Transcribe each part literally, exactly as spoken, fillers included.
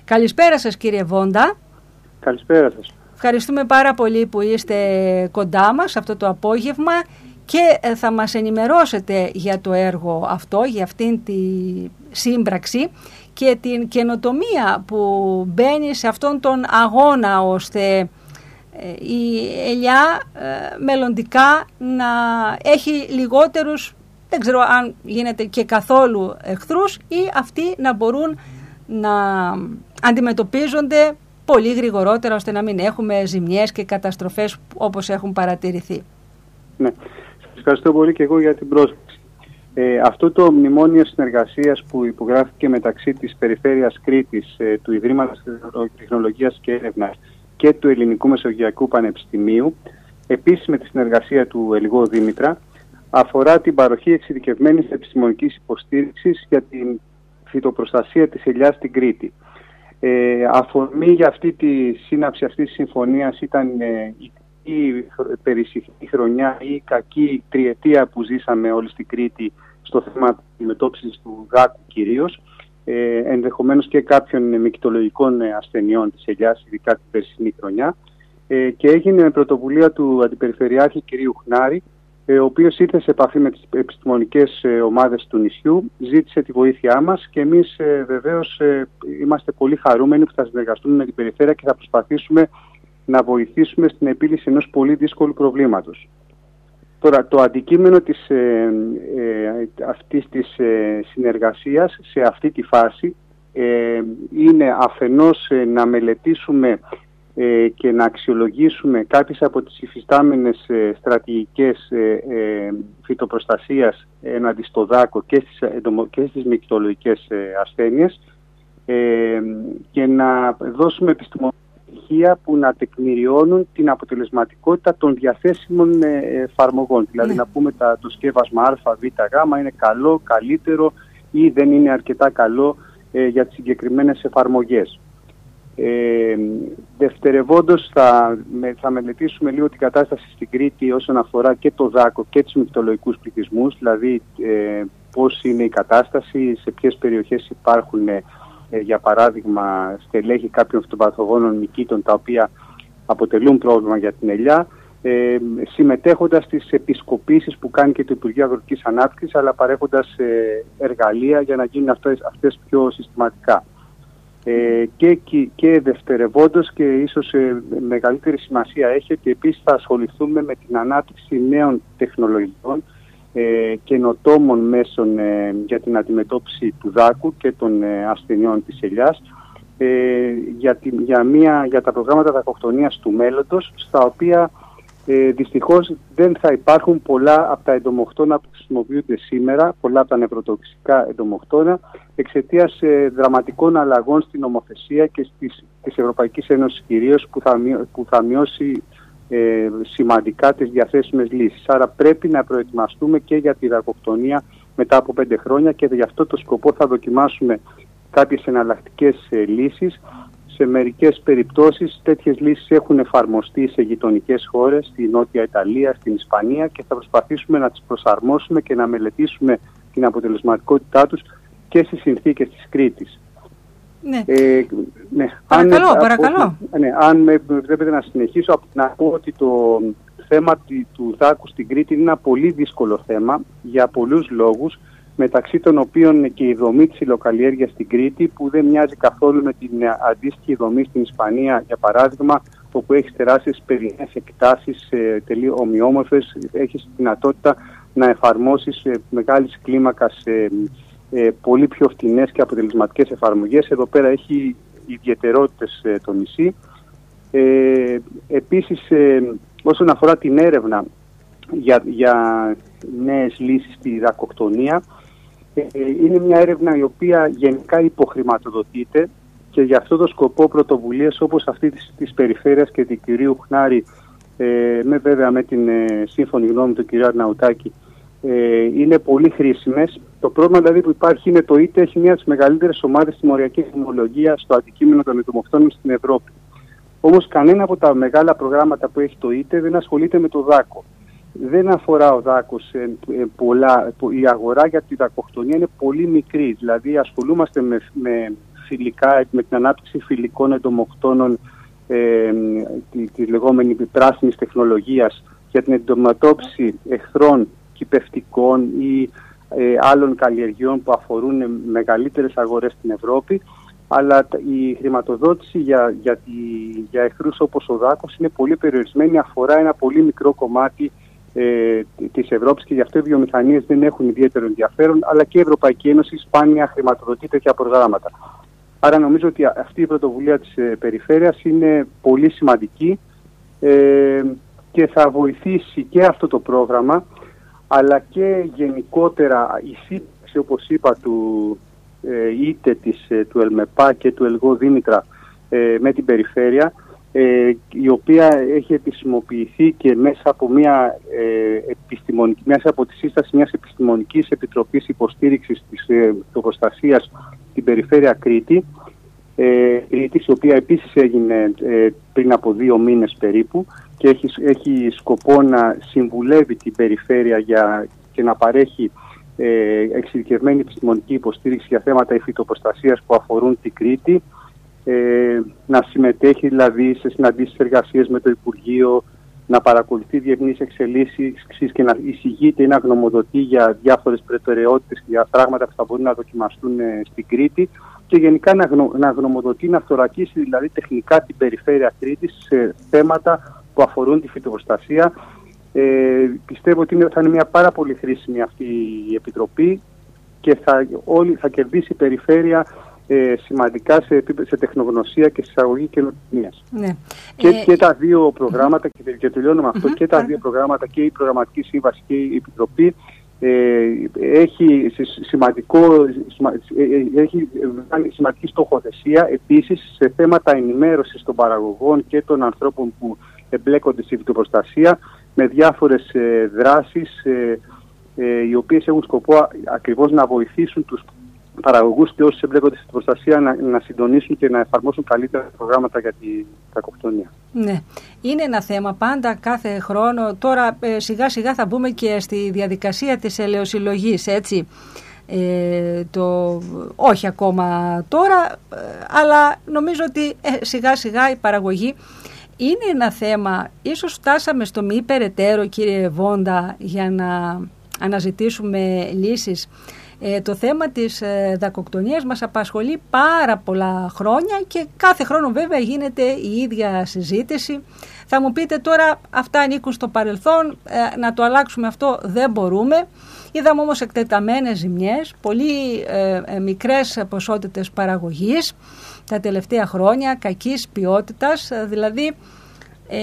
Καλησπέρα σας κύριε Βόντα. Καλησπέρα σας. Ευχαριστούμε πάρα πολύ που είστε κοντά μας αυτό το απόγευμα και θα μας ενημερώσετε για το έργο αυτό, για αυτήν τη σύμπραξη και την καινοτομία που μπαίνει σε αυτόν τον αγώνα ώστε η ελιά μελλοντικά να έχει λιγότερους, δεν ξέρω αν γίνεται και καθόλου εχθρούς, ή αυτοί να μπορούν να αντιμετωπίζονται πολύ γρηγορότερα ώστε να μην έχουμε ζημιές και καταστροφές όπως έχουν παρατηρηθεί. Ναι, σας ευχαριστώ πολύ και εγώ για την πρόσκληση. Ε, αυτό το μνημόνιο συνεργασίας που υπογράφηκε μεταξύ της Περιφέρειας Κρήτης, ε, του Ιδρύματος Τεχνολογίας και Έρευνας και του Ελληνικού Μεσογειακού Πανεπιστημίου, επίσης με τη συνεργασία του Ελιγό Δήμητρα, αφορά την παροχή εξειδικευμένης επιστημονικής υποστήριξης για την φυτοπροστασία της ελιάς στην Κρήτη. Ε, αφορμή για αυτή τη σύναψη αυτής της συμφωνίας ήταν ε, η περισυχνή χρονιά ή η κακή τριετία που ζήσαμε όλοι στην Κρήτη στο θέμα αντιμετώπισης του δάκου κυρίως, ε, ενδεχομένως και κάποιων μυκητολογικών ασθενειών της ελιάς, ειδικά την περσινή χρονιά, ε, και έγινε με πρωτοβουλία του Αντιπεριφερειάρχη κ. Χνάρη, ο οποίος ήρθε σε επαφή με τις επιστημονικές ομάδες του νησιού, ζήτησε τη βοήθειά μας και εμείς ε, βεβαίως ε, είμαστε πολύ χαρούμενοι που θα συνεργαστούμε με την περιφέρεια και θα προσπαθήσουμε να βοηθήσουμε στην επίλυση ενός πολύ δύσκολου προβλήματος. Τώρα, το αντικείμενο της, ε, ε, αυτής της ε, συνεργασίας σε αυτή τη φάση ε, είναι αφενός ε, να μελετήσουμε και να αξιολογήσουμε κάποιες από τις υφιστάμενες ε, στρατηγικές ε, ε, φυτοπροστασίας εναντί στο δάκο και στις, και στις μυκητολογικές ε, ασθένειες ε, και να δώσουμε επιστημονικά στοιχεία που να τεκμηριώνουν την αποτελεσματικότητα των διαθέσιμων ε, εφαρμογών. Δηλαδή, ναι. να πούμε τα, το σκεύασμα Α, Β, Γ είναι καλό, καλύτερο ή δεν είναι αρκετά καλό ε, για τις συγκεκριμένες εφαρμογές. Ε, δευτερευόντως θα, με, θα μελετήσουμε λίγο την κατάσταση στην Κρήτη όσον αφορά και το δάκο και τους μυκητολογικούς πληθυσμούς, δηλαδή ε, πώς είναι η κατάσταση, σε ποιες περιοχές υπάρχουν ε, για παράδειγμα στελέχη κάποιων φυτοπαθογόνων μυκήτων τα οποία αποτελούν πρόβλημα για την ελιά, ε, συμμετέχοντας στις επισκοπήσεις που κάνει και το Υπουργείο Αγροτικής Ανάπτυξης, αλλά παρέχοντας ε, εργαλεία για να γίνουν αυτές, αυτές πιο συστηματικά. Ε, και, και, και δευτερευόντως και ίσως ε, μεγαλύτερη σημασία έχει ότι επίσης θα ασχοληθούμε με την ανάπτυξη νέων τεχνολογιών, ε, καινοτόμων μέσων ε, για την αντιμετώπιση του δάκου και των ε, ασθενειών της ελιάς, ε, για, τη, για, μια, για τα προγράμματα δακοκτονίας του μέλλοντος, στα οποία ε, δυστυχώς δεν θα υπάρχουν πολλά από τα εντομοκτώνα που χρησιμοποιούνται σήμερα, πολλά από τα νευροτοξικά εντομοκτώνα, εξαιτίας ε, δραματικών αλλαγών στην νομοθεσία και στις, της Ευρωπαϊκής Ένωσης κυρίως, που θα, που θα μειώσει ε, σημαντικά τις διαθέσιμες λύσεις. Άρα πρέπει να προετοιμαστούμε και για τη δακοκτονία μετά από πέντε χρόνια και για αυτό το σκοπό θα δοκιμάσουμε κάποιες εναλλακτικές ε, λύσεις. Σε μερικές περιπτώσεις τέτοιες λύσεις έχουν εφαρμοστεί σε γειτονικές χώρες, στη Νότια Ιταλία, στην Ισπανία, και θα προσπαθήσουμε να τις προσαρμόσουμε και να μελετήσουμε την αποτελεσματικότητά τους και στις συνθήκες της Κρήτης. Ναι. Ε, ναι. Παρακαλώ, αν, παρακαλώ. Από, ναι, αν με επιτρέπετε να συνεχίσω, να πω ότι το θέμα του δάκου στην Κρήτη είναι ένα πολύ δύσκολο θέμα για πολλούς λόγους, μεταξύ των οποίων και η δομή της υλοκαλλιέργειας στην Κρήτη, που δεν μοιάζει καθόλου με την αντίστοιχη δομή στην Ισπανία, για παράδειγμα, όπου έχει τεράστιες παιδινές εκτάσεις, ε, τελείως ομοιόμορφες, έχεις δυνατότητα να εφαρμόσεις ε, μεγάλης κλίμακας ε, ε, πολύ πιο φτηνές και αποτελεσματικές εφαρμογές. Εδώ πέρα έχει ιδιαιτερότητες ε, το νησί. Ε, επίσης, ε, όσον αφορά την έρευνα για, για νέες λύσεις στη δακοκτονία, είναι μια έρευνα η οποία γενικά υποχρηματοδοτείται και για αυτό το σκοπό πρωτοβουλίες όπως αυτή της, της Περιφέρειας και του κυρίου Χνάρη, ε, με βέβαια με την ε, σύμφωνη γνώμη του κυρίου Αρναουτάκη, ε, είναι πολύ χρήσιμες. Το πρόβλημα δηλαδή που υπάρχει είναι το ΙΤΕ έχει μια από τις μεγαλύτερες ομάδες στη μοριακή ενδυμολογία στο αντικείμενο των εντομοκτώνων στην Ευρώπη. Όμως κανένα από τα μεγάλα προγράμματα που έχει το ΙΤΕ δεν ασχολείται με το δάκο. Δεν αφορά ο δάκος ε, ε, πολλά, η αγορά για τη δακοκτονία είναι πολύ μικρή, δηλαδή ασχολούμαστε με, με φιλικά, με την ανάπτυξη φιλικών εντομοκτώνων, ε, τη, τη λεγόμενη πράσινης τεχνολογίας για την αντιμετώπιση εχθρών κυπευτικών ή ε, άλλων καλλιεργειών που αφορούν μεγαλύτερες αγορές στην Ευρώπη, αλλά η χρηματοδότηση για, για, τη, για εχθρούς όπως ο δάκος είναι πολύ περιορισμένη, αφορά ένα πολύ μικρό κομμάτι ε, της Ευρώπης και γι' αυτό οι βιομηχανίες δεν έχουν ιδιαίτερο ενδιαφέρον, αλλά και η Ευρωπαϊκή Ένωση σπάνια χρηματοδοτεί τέτοια προγράμματα. Άρα νομίζω ότι αυτή η πρωτοβουλία της ε, περιφέρειας είναι πολύ σημαντική ε, και θα βοηθήσει και αυτό το πρόγραμμα, αλλά και γενικότερα η σύνταξη, όπως είπα, του, ε, είτε της, ε, του ΕΛΜΕΠΑ και του ΕΛΓΟ Δήμητρα ε, με την περιφέρεια, ε, η οποία έχει επισημοποιηθεί και μέσα από, μια, ε, επιστημονική, μέσα από τη σύσταση μιας επιστημονικής επιτροπής υποστήριξης της ε, προστασίας στην περιφέρεια Κρήτη, ε, Κρήτης, η οποία επίσης έγινε ε, πριν από δύο μήνες περίπου, και έχει, έχει σκοπό να συμβουλεύει την περιφέρεια για, και να παρέχει ε, εξειδικευμένη επιστημονική υποστήριξη για θέματα υφυτοπροστασίας που αφορούν την Κρήτη, ε, να συμμετέχει δηλαδή σε συναντήσεις εργασίες με το Υπουργείο, να παρακολουθεί διεθνείς εξελίξεις και να εισηγείται ή να γνωμοδοτεί για διάφορες προτεραιότητες και για πράγματα που θα μπορούν να δοκιμαστούν ε, στην Κρήτη, και γενικά να, γνω, να γνωμοδοτεί, να θωρακίσει δηλαδή τεχνικά την περιφέρεια Κρήτης σε θέματα που αφορούν τη φυτοπροστασία. Ε, πιστεύω ότι είναι, θα είναι μια πάρα πολύ χρήσιμη αυτή η επιτροπή και θα, όλη, θα κερδίσει η περιφέρεια ε, σημαντικά σε, σε τεχνογνωσία και σε εισαγωγή καινοτομίας. Ναι. Και, ε, και τα δύο προγράμματα, και, και τελειώνω με αυτό, mm-hmm. και τα δύο προγράμματα, και η Προγραμματική Σύμβαση και η Επιτροπή, ε, έχει, σημαντικό, έχει σημαντική στοχοθεσία επίσης σε θέματα ενημέρωσης των παραγωγών και των ανθρώπων που εμπλέκονται στη φυτοπροστασία, με διάφορες ε, δράσεις ε, ε, οι οποίες έχουν σκοπό ακριβώς να βοηθήσουν τους παραγωγούς και όσους εμπλέκονται στη φυτοπροστασία να, να συντονίσουν και να εφαρμόσουν καλύτερα προγράμματα για τη κακοκτονία. Ναι, είναι ένα θέμα πάντα κάθε χρόνο. Τώρα ε, σιγά σιγά θα μπούμε και στη διαδικασία της ελαιοσυλλογής, έτσι. Ε, το, όχι ακόμα τώρα, ε, αλλά νομίζω ότι ε, σιγά σιγά η παραγωγή είναι ένα θέμα. Ίσως φτάσαμε στο μη περαιτέρω, κύριε Βόντα, για να αναζητήσουμε λύσεις. Ε, το θέμα της ε, δακοκτονίας μας απασχολεί πάρα πολλά χρόνια και κάθε χρόνο βέβαια γίνεται η ίδια συζήτηση. Θα μου πείτε τώρα αυτά ανήκουν στο παρελθόν, ε, να το αλλάξουμε αυτό δεν μπορούμε. Είδαμε όμως εκτεταμένες ζημιές, πολύ ε, ε, μικρές ποσότητες παραγωγής τα τελευταία χρόνια, κακής ποιότητας, δηλαδή ε,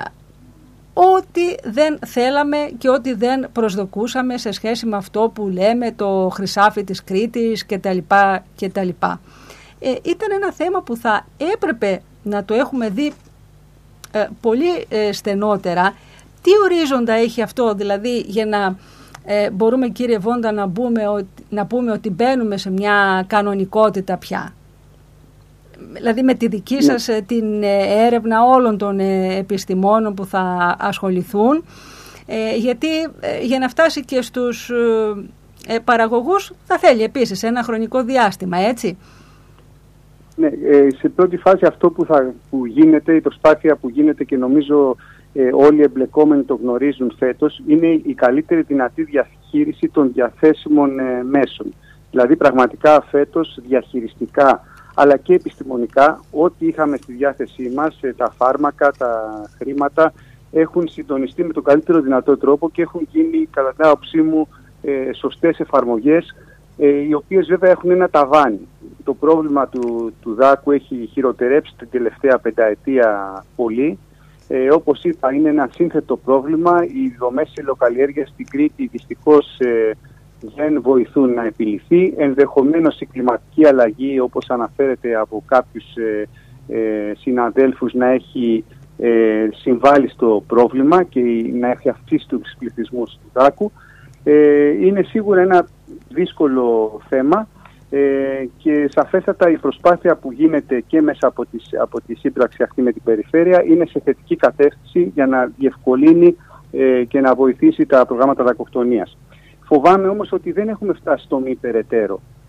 ό,τι δεν θέλαμε και ό,τι δεν προσδοκούσαμε σε σχέση με αυτό που λέμε το χρυσάφι της Κρήτης κτλ. κτλ. Ε, ήταν ένα θέμα που θα έπρεπε να το έχουμε δει ε, πολύ ε, στενότερα. Τι ορίζοντα έχει αυτό, δηλαδή, για να ε, μπορούμε, κύριε Βόντα, να, μπούμε, να πούμε ότι μπαίνουμε σε μια κανονικότητα πια? Δηλαδή με τη δική σας ναι. την έρευνα όλων των επιστημόνων που θα ασχοληθούν, ε, γιατί ε, για να φτάσει και στους ε, παραγωγούς θα θέλει επίσης ένα χρονικό διάστημα, έτσι. Ναι, ε, σε πρώτη φάση αυτό που, θα, που γίνεται, η προσπάθεια που γίνεται, και νομίζω ε, όλοι οι εμπλεκόμενοι το γνωρίζουν φέτος, είναι η καλύτερη δυνατή διαχείριση των διαθέσιμων ε, μέσων. Δηλαδή πραγματικά φέτος διαχειριστικά αλλά και επιστημονικά, ό,τι είχαμε στη διάθεσή μας, τα φάρμακα, τα χρήματα, έχουν συντονιστεί με τον καλύτερο δυνατό τρόπο και έχουν γίνει, κατά την άποψή μου, ε, σωστές εφαρμογές, ε, οι οποίες βέβαια έχουν ένα ταβάνι. Το πρόβλημα του, του δάκου έχει χειροτερέψει την τελευταία πενταετία πολύ. Ε, όπως είπα, είναι ένα σύνθετο πρόβλημα. Οι δομές ελαιοκαλλιέργειας στην Κρήτη δυστυχώς ε, δεν βοηθούν να επιληθεί. Ενδεχομένως η κλιματική αλλαγή, όπως αναφέρεται από κάποιους ε, ε, συναδέλφους, να έχει ε, συμβάλει στο πρόβλημα και να έχει αυξήσει τους πληθυσμούς του δάκου. Ε, είναι σίγουρα ένα δύσκολο θέμα ε, και σαφέστατα η προσπάθεια που γίνεται και μέσα από, τις, από τη σύμπραξη αυτή με την περιφέρεια είναι σε θετική κατεύθυνση για να διευκολύνει ε, και να βοηθήσει τα προγράμματα δακοκτονίας. Φοβάμαι όμως ότι δεν έχουμε φτάσει στο μη περαιτέρω.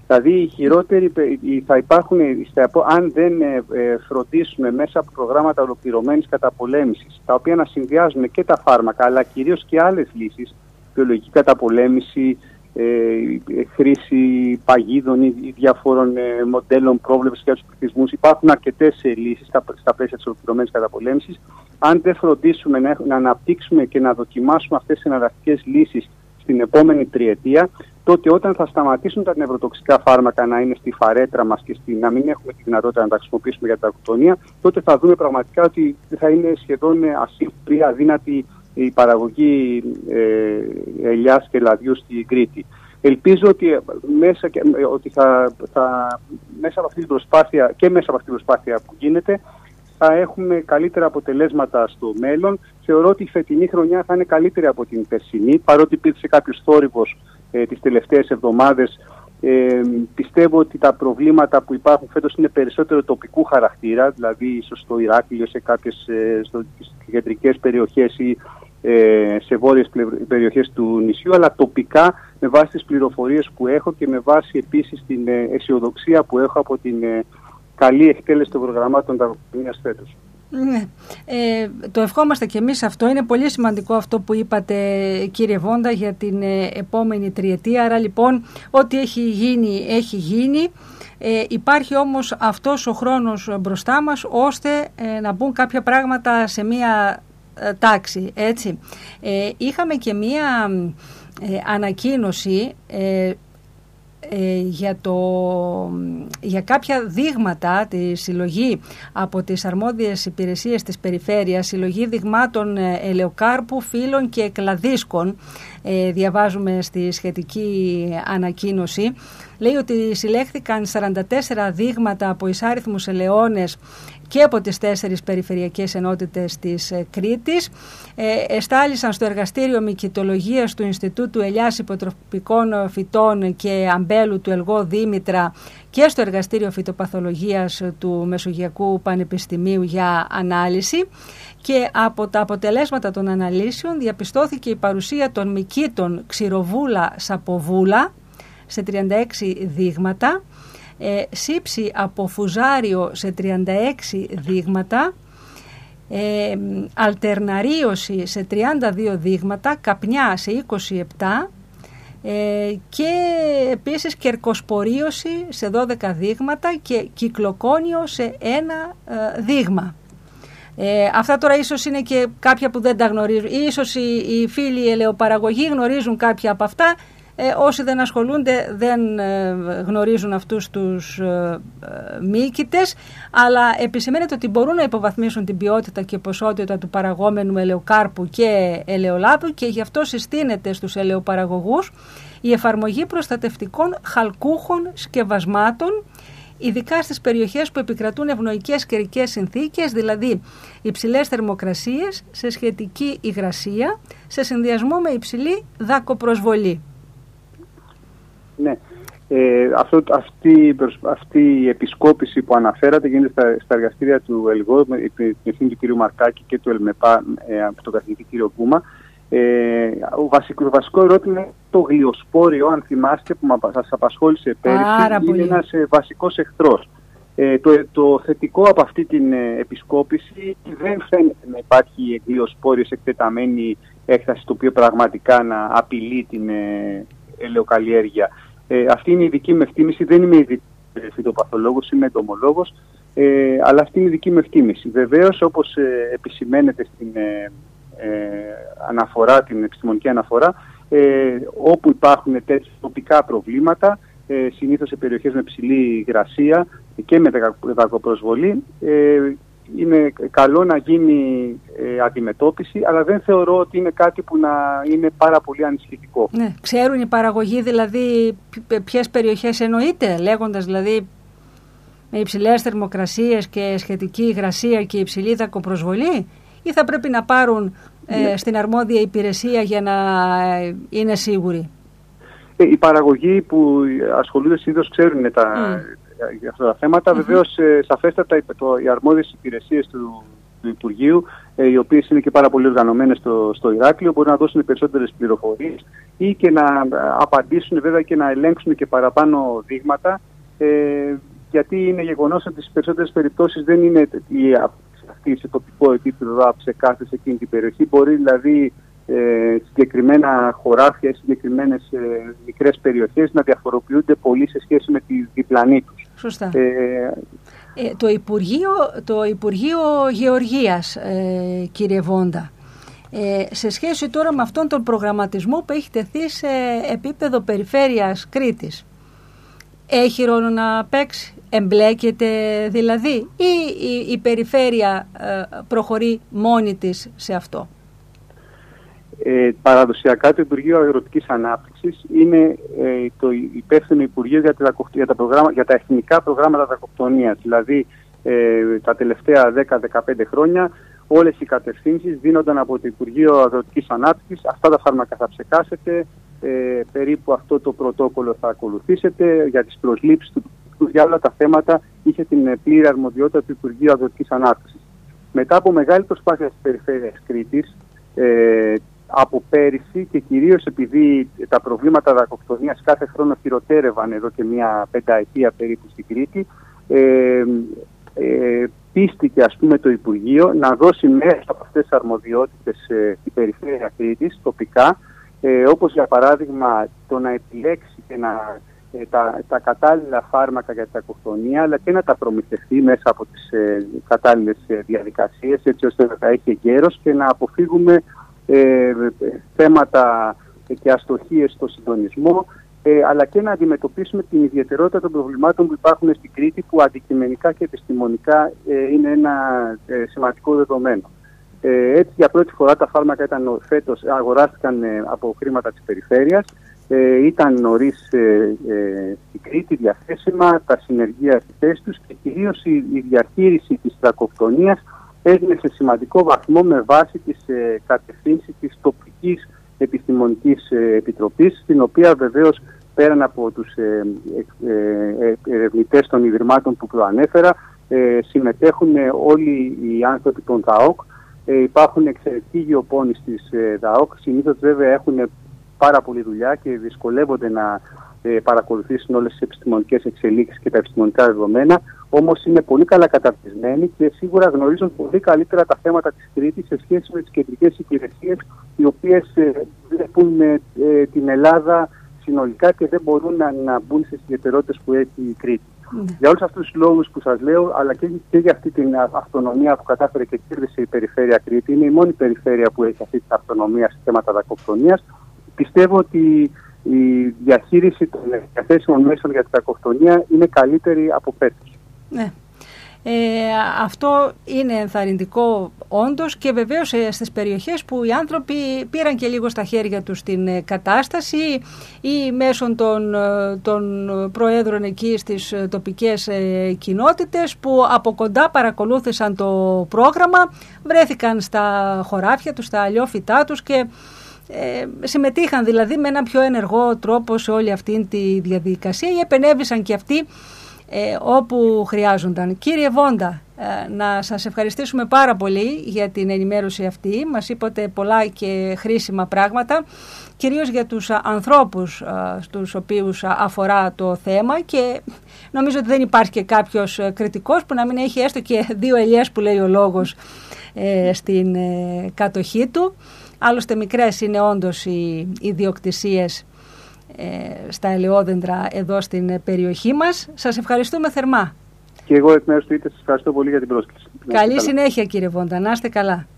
Δηλαδή οι χειρότεροι θα υπάρχουν, αν δεν φροντίσουμε μέσα από προγράμματα ολοκληρωμένης καταπολέμησης, τα οποία να συνδυάζουν και τα φάρμακα, αλλά κυρίως και άλλες λύσεις, βιολογική καταπολέμηση, ε, χρήση παγίδων ή διαφόρων ε, μοντέλων πρόβλεψης για τους πληθυσμούς. Υπάρχουν αρκετές ε, λύσεις στα, στα πλαίσια της ολοκληρωμένης καταπολέμησης. Αν δεν φροντίσουμε να, να αναπτύξουμε και να δοκιμάσουμε αυτές τις εναλλακτικές λύσεις στην επόμενη τριετία, τότε όταν θα σταματήσουν τα νευροτοξικά φάρμακα να είναι στη φαρέτρα μας και στη, να μην έχουμε τη δυνατότητα να τα χρησιμοποιήσουμε για τα ακτονία, τότε θα δούμε πραγματικά ότι θα είναι σχεδόν ασύμφωνη, αδύνατη η παραγωγή ε, ελιάς και λαδιού στην Κρήτη. Ελπίζω ότι, μέσα, ότι θα, θα, μέσα από αυτή την προσπάθεια και μέσα από αυτή την προσπάθεια που γίνεται θα έχουμε καλύτερα αποτελέσματα στο μέλλον. Θεωρώ ότι η φετινή χρονιά θα είναι καλύτερη από την περσινή, παρότι υπήρξε κάποιος θόρυβος ε, τις τελευταίες εβδομάδες. Ε, πιστεύω ότι τα προβλήματα που υπάρχουν φέτος είναι περισσότερο τοπικού χαρακτήρα, δηλαδή ίσως στο Ηράκλειο, σε κάποιες ε, στο, κεντρικές περιοχές ή ε, σε βόρειες περιοχές του νησιού, αλλά τοπικά με βάση τις πληροφορίες που έχω και με βάση επίσης την ε, αισιοδοξία που έχω από την ε, καλή εκτέλεση των προγραμμάτων ταυτονίας φέτος. Ναι. Ε, το ευχόμαστε και εμείς αυτό. Είναι πολύ σημαντικό αυτό που είπατε, κύριε Βόντα, για την ε, επόμενη τριετία. Άρα λοιπόν ό,τι έχει γίνει έχει γίνει. Ε, υπάρχει όμως αυτός ο χρόνος μπροστά μας ώστε ε, να μπουν κάποια πράγματα σε μία ε, τάξη, έτσι. Ε, είχαμε και μία ε, ανακοίνωση ε, Ε, για, το, για κάποια δείγματα, τη συλλογή από τις αρμόδιες υπηρεσίες της περιφέρειας, συλλογή δειγμάτων ελαιοκάρπου, φύλων και κλαδίσκων, ε, διαβάζουμε στη σχετική ανακοίνωση. Λέει ότι συλλέχθηκαν σαράντα τέσσερα δείγματα από εισάριθμους ελαιώνες και από τις τέσσερις περιφερειακές ενότητες της Κρήτης. Ε, εστάλησαν στο εργαστήριο Μυκητολογίας του Ινστιτούτου Ελιάς Υποτροπικών Φυτών και Αμπέλου του Ελγό Δήμητρα και στο εργαστήριο Φυτοπαθολογίας του Μεσογειακού Πανεπιστημίου για ανάλυση. Και από τα αποτελέσματα των αναλύσεων διαπιστώθηκε η παρουσία των μυκήτων ξηροβούλα σαποβούλα σε τριάντα έξι δείγματα, Ε, σύψη από φουζάριο σε τριάντα έξι δείγματα, ε, αλτερναρίωση σε τριάντα δύο δείγματα, καπνιά σε είκοσι επτά ε, και επίσης κερκοσπορίωση σε δώδεκα δείγματα και κυκλοκόνιο σε ένα ε, δείγμα. Ε, αυτά τώρα ίσως είναι και κάποια που δεν τα γνωρίζουν. Ίσως οι, οι φίλοι ελαιοπαραγωγοί γνωρίζουν κάποια από αυτά. Ε, όσοι δεν ασχολούνται δεν ε, γνωρίζουν αυτούς τους ε, ε, μύκητες, αλλά επισημαίνεται ότι μπορούν να υποβαθμίσουν την ποιότητα και ποσότητα του παραγόμενου ελαιοκάρπου και ελαιολάδου και γι' αυτό συστήνεται στους ελαιοπαραγωγούς η εφαρμογή προστατευτικών χαλκούχων σκευασμάτων, ειδικά στις περιοχές που επικρατούν ευνοϊκές καιρικές συνθήκες, δηλαδή υψηλές θερμοκρασίες σε σχετική υγρασία, σε συνδυασμό με υψηλή δακοπροσβολή. Ναι, ε, αυτό, αυτή, αυτή η επισκόπηση που αναφέρατε γίνεται στα, στα εργαστήρια του ΕΛΓΟ με την ευθύνη του κ. Μαρκάκη και του ΕΛΜΕΠΑ ε, από τον καθηγητή κ. Κούμα. Ε, ο βασικό, το βασικό ερώτημα είναι το γλιοσπόριο, αν θυμάστε, που σας απασχόλησε πέρυσι, είναι ένας ε, βασικός εχθρός. Ε, το, το θετικό από αυτή την ε, επισκόπηση δεν φαίνεται να υπάρχει γλιοσπόριο σε εκτεταμένη έκταση, το οποίο πραγματικά να απειλεί την ε, ελαιοκαλλιέργεια. Ε, αυτή είναι η δική μου εκτίμηση. Δεν είμαι ειδικός φυτοπαθολόγος, είμαι εντομολόγος, ε, αλλά αυτή είναι η δική μου εκτίμηση. Βεβαίως, όπως ε, επισημαίνεται στην ε, ε, αναφορά, την επιστημονική αναφορά, ε, όπου υπάρχουν τέτοια τοπικά προβλήματα, ε, συνήθως σε περιοχές με ψηλή υγρασία και με δακοπροσβολή, ε, είναι καλό να γίνει ε, αντιμετώπιση, αλλά δεν θεωρώ ότι είναι κάτι που να είναι πάρα πολύ ανησυχητικό. Ναι. Ξέρουν οι παραγωγοί δηλαδή ποιες περιοχές εννοείται, λέγοντας δηλαδή με υψηλές θερμοκρασίες και σχετική υγρασία και υψηλή δακοπροσβολή, ή θα πρέπει να πάρουν ε, ναι. στην αρμόδια υπηρεσία για να ε, είναι σίγουροι? Ε, οι παραγωγοί που ασχολούνται συνήθως ξέρουν τα... Mm. για αυτά τα θέματα. Mm-hmm. Βεβαίως, ε, σαφέστατα το, οι αρμόδιες υπηρεσίες του, του Υπουργείου, ε, οι οποίες είναι και πάρα πολύ οργανωμένες στο, στο Ηράκλειο, μπορεί να δώσουν περισσότερες πληροφορίες ή και να απαντήσουν βέβαια και να ελέγξουν και παραπάνω δείγματα, ε, γιατί είναι γεγονός ότι στις περισσότερες περιπτώσεις δεν είναι η αυτή σε τοπικό επίπεδο ψεκάστε σε εκείνη την περιοχή. Μπορεί δηλαδή ε, συγκεκριμένα χωράφια ή συγκεκριμένες ε, μικρές περιοχές να διαφοροποιούνται πολύ σε σχέση με τη διπλανή τους. Σωστά. Ε, ε, το, Υπουργείο, το Υπουργείο Γεωργίας, ε, κύριε Βόντα, ε, σε σχέση τώρα με αυτόν τον προγραμματισμό που έχει τεθεί σε επίπεδο περιφέρειας Κρήτης, έχει ρόλο να παίξει? Εμπλέκεται δηλαδή ή η, η περιφέρεια ε, προχωρεί μόνη της σε αυτό? Ε, παραδοσιακά το Υπουργείο Αγροτικής Ανάπτυξης είναι ε, το υπεύθυνο Υπουργείο για τα, για, τα προγράμμα, για τα εθνικά προγράμματα δακοκτονίας. Δηλαδή ε, τα τελευταία δέκα με δεκαπέντε χρόνια όλες οι κατευθύνσεις δίνονταν από το Υπουργείο Αγροτικής Ανάπτυξης. Αυτά τα φάρμακα θα ψεκάσετε, ε, περίπου αυτό το πρωτόκολλο θα ακολουθήσετε, για τις προσλήψεις του για όλα τα θέματα είχε την πλήρη αρμοδιότητα του Υπουργείου Αγροτικής Ανάπτυξης. Μετά από μεγάλη προσπάθεια της περιφέρειας Κρήτης, ε, από πέρυσι και κυρίως επειδή τα προβλήματα δακοκτονίας κάθε χρόνο χειροτέρευαν εδώ και μια πενταετία περίπου στην Κρήτη, ε, ε, πίστηκε ας πούμε το Υπουργείο να δώσει μέσα από αυτές τις αρμοδιότητες ε, στην περιφέρεια Κρήτης τοπικά, ε, όπως για παράδειγμα το να επιλέξει και να ε, τα, τα κατάλληλα φάρμακα για τη δακοκτονία, αλλά και να τα προμηθευτεί μέσα από τις ε, κατάλληλες ε, διαδικασίες, έτσι ώστε να τα έχει εγκαίρως και να αποφύγουμε ε, θέματα και αστοχίες στο συντονισμό, ε, αλλά και να αντιμετωπίσουμε την ιδιαιτερότητα των προβλημάτων που υπάρχουν στην Κρήτη, που αντικειμενικά και επιστημονικά ε, είναι ένα ε, σημαντικό δεδομένο. Ε, έτσι, για πρώτη φορά τα φάρμακα ήταν φέτος, αγοράστηκαν ε, από χρήματα της περιφέρειας, ε, ήταν νωρίς ε, ε, στην Κρήτη διαθέσιμα, τα συνεργεία στη θέση τους και κυρίως η, η διαχείριση της δακοκτονίας έγινε σε σημαντικό βαθμό με βάση τις ε, κατευθύνσεις της τοπικής επιστημονικής ε, επιτροπής, στην οποία βεβαίως πέραν από τους ε, ε, ε, ερευνητές των ιδρυμάτων που προανέφερα, ε, συμμετέχουν όλοι οι άνθρωποι των ΔΑΟΚ. Ε, υπάρχουν εξαιρετικοί γεωπόνοι στις ε, ΔΑΟΚ, συνήθως βέβαια έχουν πάρα πολλή δουλειά και δυσκολεύονται να ε, παρακολουθήσουν όλες τις επιστημονικές εξελίξεις και τα επιστημονικά δεδομένα, όμως είναι πολύ καλά καταρτισμένοι και σίγουρα γνωρίζουν πολύ καλύτερα τα θέματα της Κρήτης σε σχέση με τις κεντρικές υπηρεσίες, οι οποίες ε, βλέπουν ε, ε, την Ελλάδα συνολικά και δεν μπορούν να, να μπουν στις ιδιαιτερότητες που έχει η Κρήτη. Mm. Για όλους αυτούς τους λόγους που σας λέω, αλλά και, και για αυτή την αυτονομία που κατάφερε και κέρδισε η περιφέρεια Κρήτη, είναι η μόνη περιφέρεια που έχει αυτή την αυτονομία σε θέματα δακοκτονίας. Πιστεύω ότι η διαχείριση των διαθέσιμων μέσων για την δακοκτονία είναι καλύτερη από πέρσι. Ναι. Ε, αυτό είναι ενθαρρυντικό όντως και βεβαίως ε, στις περιοχές που οι άνθρωποι πήραν και λίγο στα χέρια τους την ε, κατάσταση ή μέσω των, ε, των προέδρων εκεί στις ε, τοπικές ε, κοινότητες που από κοντά παρακολούθησαν το πρόγραμμα, βρέθηκαν στα χωράφια τους, στα αλλιόφυτά τους και Ε, συμμετείχαν δηλαδή με ένα πιο ενεργό τρόπο σε όλη αυτή τη διαδικασία ή επενέβησαν και αυτοί ε, όπου χρειάζονταν. Κύριε Βόντα, ε, να σας ευχαριστήσουμε πάρα πολύ για την ενημέρωση αυτή. Μας είπατε πολλά και χρήσιμα πράγματα, κυρίως για τους ανθρώπους ε, στους οποίους αφορά το θέμα, και νομίζω ότι δεν υπάρχει και κάποιος κριτικός που να μην έχει έστω και δύο ελιές που λέει ο λόγος ε, στην ε, κατοχή του. Άλλωστε μικρές είναι όντως οι ιδιοκτησίες ε, στα ελαιόδεντρα εδώ στην περιοχή μας. Σας ευχαριστούμε θερμά. Και εγώ εκ μέρους του ΙΤΕ σας ευχαριστώ πολύ για την πρόσκληση. Καλή συνέχεια κύριε Βόντα, να είστε καλά.